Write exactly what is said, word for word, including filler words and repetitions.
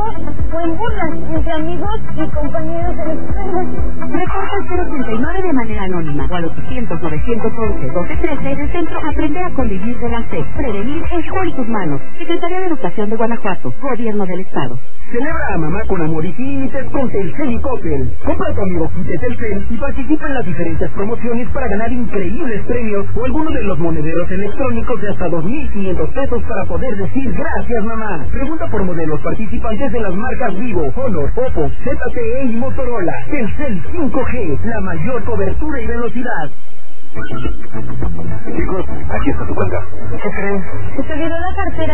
o en burlas entre amigos y compañeros de la escuela. Reporta al cero ochenta y nueve de manera anónima o al ochocientos, novecientos once, doce trece en el Centro Aprender a Convivir de la C. Prevenir está en tus manos. Secretaría de Educación de Guanajuato, Gobierno del Estado. Celebra a mamá con amor y sin límites con Telcel y Coppel. Compra a tu amigo kit de Telcel y participa en las diferentes promociones para ganar increíbles premios o alguno de los monederos electrónicos de hasta dos mil quinientos pesos para poder decir gracias mamá. Pregunta por modelos participantes de las marcas Vivo, Honor, Oppo, Z T E y Motorola. Telcel cinco G, la mayor cobertura y velocidad. Chicos, aquí está su cuenta. ¿Qué creen? Se te olvidó la cartera.